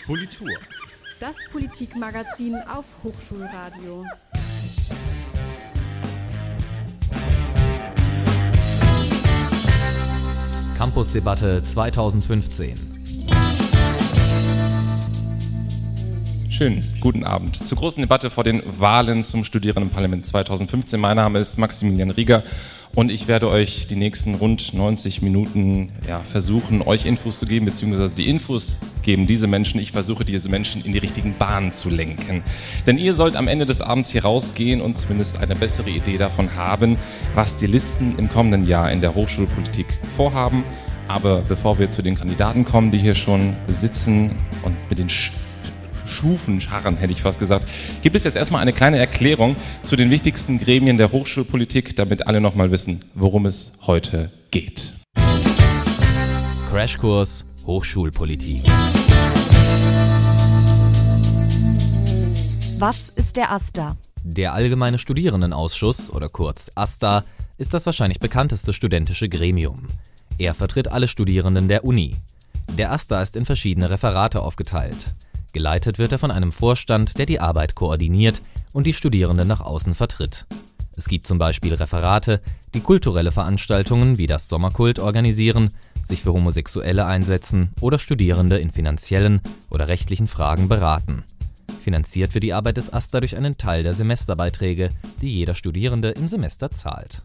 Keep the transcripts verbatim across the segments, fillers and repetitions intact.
Politur. Das Politikmagazin auf Hochschulradio. Campusdebatte zweitausendfünfzehn. Schönen guten Abend zur großen Debatte vor den Wahlen zum Studierendenparlament zweitausendfünfzehn. Mein Name ist Maximilian Rieger und ich werde euch die nächsten rund neunzig Minuten ja, versuchen, euch Infos zu geben, beziehungsweise die Infos geben diese Menschen. Ich versuche, diese Menschen in die richtigen Bahnen zu lenken. Denn ihr sollt am Ende des Abends hier rausgehen und zumindest eine bessere Idee davon haben, was die Listen im kommenden Jahr in der Hochschulpolitik vorhaben. Aber bevor wir zu den Kandidaten kommen, die hier schon sitzen und mit den Sch Schufen scharren, hätte ich fast gesagt, gibt es jetzt erstmal eine kleine Erklärung zu den wichtigsten Gremien der Hochschulpolitik, damit alle nochmal wissen, worum es heute geht. Crashkurs Hochschulpolitik. Was ist der AStA? Der Allgemeine Studierendenausschuss, oder kurz AStA, ist das wahrscheinlich bekannteste studentische Gremium. Er vertritt alle Studierenden der Uni. Der AStA ist in verschiedene Referate aufgeteilt. Geleitet wird er von einem Vorstand, der die Arbeit koordiniert und die Studierenden nach außen vertritt. Es gibt zum Beispiel Referate, die kulturelle Veranstaltungen wie das Sommerkult organisieren, sich für Homosexuelle einsetzen oder Studierende in finanziellen oder rechtlichen Fragen beraten. Finanziert wird die Arbeit des AStA durch einen Teil der Semesterbeiträge, die jeder Studierende im Semester zahlt.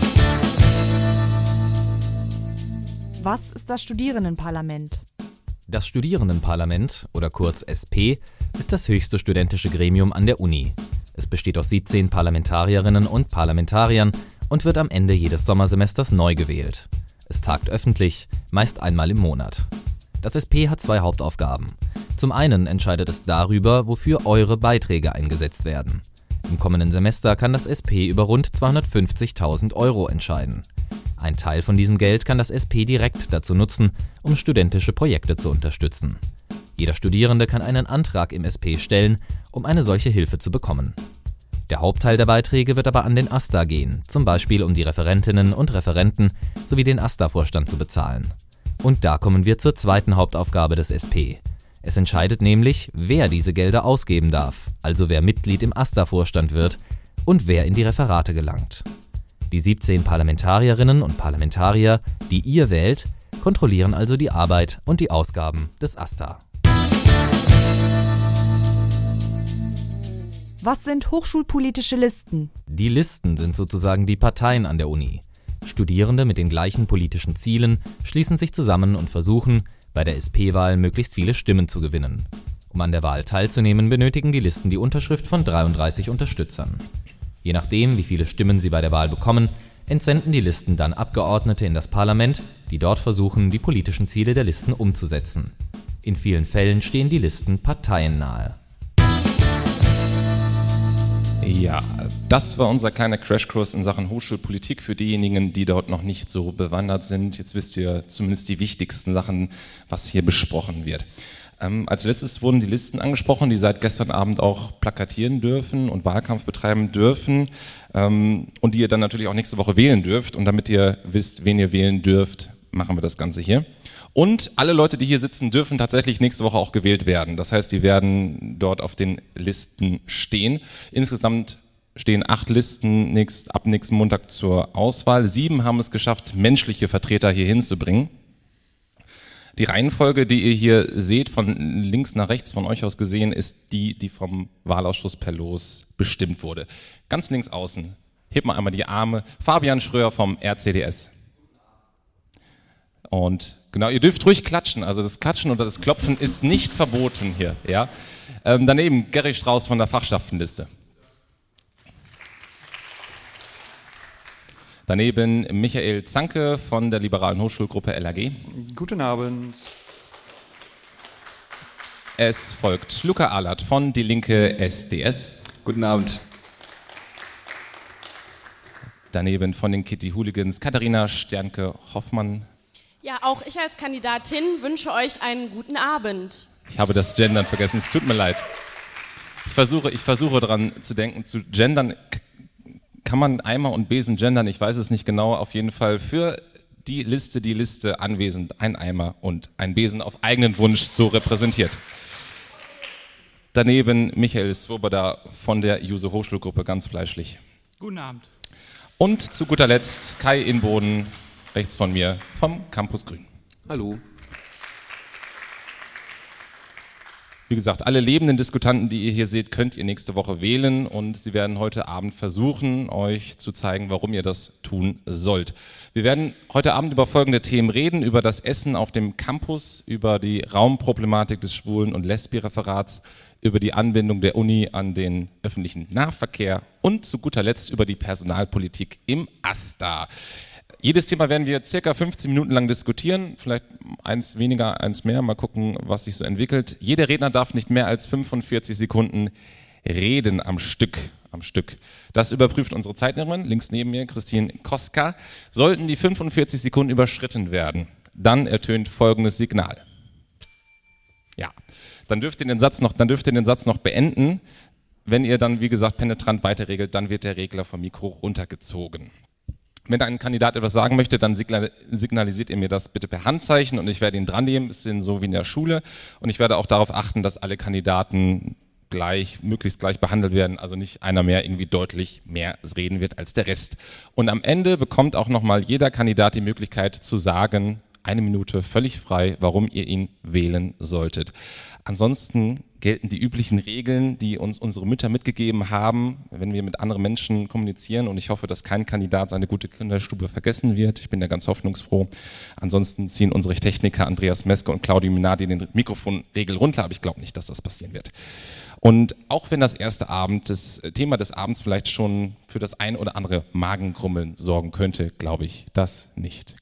Was ist das Studierendenparlament? Das Studierendenparlament, oder kurz S P, ist das höchste studentische Gremium an der Uni. Es besteht aus siebzehn Parlamentarierinnen und Parlamentariern und wird am Ende jedes Sommersemesters neu gewählt. Es tagt öffentlich, meist einmal im Monat. Das S P hat zwei Hauptaufgaben. Zum einen entscheidet es darüber, wofür eure Beiträge eingesetzt werden. Im kommenden Semester kann das S P über rund zweihundertfünfzigtausend Euro entscheiden. Ein Teil von diesem Geld kann das S P direkt dazu nutzen, um studentische Projekte zu unterstützen. Jeder Studierende kann einen Antrag im S P stellen, um eine solche Hilfe zu bekommen. Der Hauptteil der Beiträge wird aber an den AStA gehen, zum Beispiel um die Referentinnen und Referenten sowie den AStA-Vorstand zu bezahlen. Und da kommen wir zur zweiten Hauptaufgabe des S P. Es entscheidet nämlich, wer diese Gelder ausgeben darf, also wer Mitglied im AStA-Vorstand wird und wer in die Referate gelangt. Die siebzehn Parlamentarierinnen und Parlamentarier, die ihr wählt, kontrollieren also die Arbeit und die Ausgaben des AStA. Was sind hochschulpolitische Listen? Die Listen sind sozusagen die Parteien an der Uni. Studierende mit den gleichen politischen Zielen schließen sich zusammen und versuchen, bei der S P-Wahl möglichst viele Stimmen zu gewinnen. Um an der Wahl teilzunehmen, benötigen die Listen die Unterschrift von dreiunddreißig Unterstützern. Je nachdem, wie viele Stimmen sie bei der Wahl bekommen, entsenden die Listen dann Abgeordnete in das Parlament, die dort versuchen, die politischen Ziele der Listen umzusetzen. In vielen Fällen stehen die Listen parteiennahe. Ja, das war unser kleiner Crashkurs in Sachen Hochschulpolitik für diejenigen, die dort noch nicht so bewandert sind. Jetzt wisst ihr zumindest die wichtigsten Sachen, was hier besprochen wird. Ähm, als letztes wurden die Listen angesprochen, die seit gestern Abend auch plakatieren dürfen und Wahlkampf betreiben dürfen ähm, und die ihr dann natürlich auch nächste Woche wählen dürft. Und damit ihr wisst, wen ihr wählen dürft, machen wir das Ganze hier. Und alle Leute, die hier sitzen, dürfen tatsächlich nächste Woche auch gewählt werden. Das heißt, die werden dort auf den Listen stehen. Insgesamt stehen acht Listen nächst, ab nächsten Montag zur Auswahl. Sieben haben es geschafft, menschliche Vertreter hier hinzubringen. Die Reihenfolge, die ihr hier seht, von links nach rechts von euch aus gesehen, ist die, die vom Wahlausschuss per Los bestimmt wurde. Ganz links außen, hebt mal einmal die Arme, Fabian Schröer vom R C D S. Und genau, ihr dürft ruhig klatschen, also das Klatschen oder das Klopfen ist nicht verboten hier. Ja? Ähm, daneben Gerry Strauß von der Fachschaftenliste. Daneben Michael Zanke von der Liberalen Hochschulgruppe L A G. Guten Abend. Es folgt Luca Ahlert von Die Linke S D S. Guten Abend. Daneben von den Kitty Hooligans Katharina Sternke-Hoffmann. Ja, auch ich als Kandidatin wünsche euch einen guten Abend. Ich habe das Gendern vergessen, es tut mir leid. Ich versuche, ich versuche daran zu denken, zu gendern. Kann man Eimer und Besen gendern? Ich weiß es nicht genau. Auf jeden Fall für die Liste, die Liste anwesend, ein Eimer und ein Besen auf eigenen Wunsch so repräsentiert. daneben Michael Swoboda von der Juso Hochschulgruppe ganz fleischlich. Guten Abend. Und zu guter Letzt Kai Inboden, rechts von mir, vom Campus Grün. Hallo. Wie gesagt, alle lebenden Diskutanten, die ihr hier seht, könnt ihr nächste Woche wählen und sie werden heute Abend versuchen, euch zu zeigen, warum ihr das tun sollt. Wir werden heute Abend über folgende Themen reden, über das Essen auf dem Campus, über die Raumproblematik des Schwulen- und Lesbi-Referats, über die Anbindung der Uni an den öffentlichen Nahverkehr und zu guter Letzt über die Personalpolitik im AStA. Jedes Thema werden wir circa fünfzehn Minuten lang diskutieren, vielleicht eins weniger, eins mehr, mal gucken, was sich so entwickelt. Jeder Redner darf nicht mehr als fünfundvierzig Sekunden reden am Stück. Am Stück. Das überprüft unsere Zeichnerin, links neben mir, Christine Koska. Sollten die fünfundvierzig Sekunden überschritten werden, dann ertönt folgendes Signal. Ja, dann dürft ihr den Satz noch, dann dürft ihr den Satz noch beenden. Wenn ihr dann, wie gesagt, penetrant weiterregelt, dann wird der Regler vom Mikro runtergezogen. Wenn ein Kandidat etwas sagen möchte, dann signalisiert ihr mir das bitte per Handzeichen und ich werde ihn dran nehmen, es ist so wie in der Schule und ich werde auch darauf achten, dass alle Kandidaten gleich, möglichst gleich behandelt werden, also nicht einer mehr irgendwie deutlich mehr reden wird als der Rest. Und am Ende bekommt auch nochmal jeder Kandidat die Möglichkeit zu sagen, eine Minute völlig frei, warum ihr ihn wählen solltet. Ansonsten gelten die üblichen Regeln, die uns unsere Mütter mitgegeben haben, wenn wir mit anderen Menschen kommunizieren. Und ich hoffe, dass kein Kandidat seine gute Kinderstube vergessen wird. Ich bin da ganz hoffnungsfroh. Ansonsten ziehen unsere Techniker Andreas Meske und Claudio Minardi den Mikrofonregel runter, aber ich glaube nicht, dass das passieren wird. Und auch wenn das erste Abend, das Thema des Abends vielleicht schon für das ein oder andere Magengrummeln sorgen könnte, glaube ich das nicht.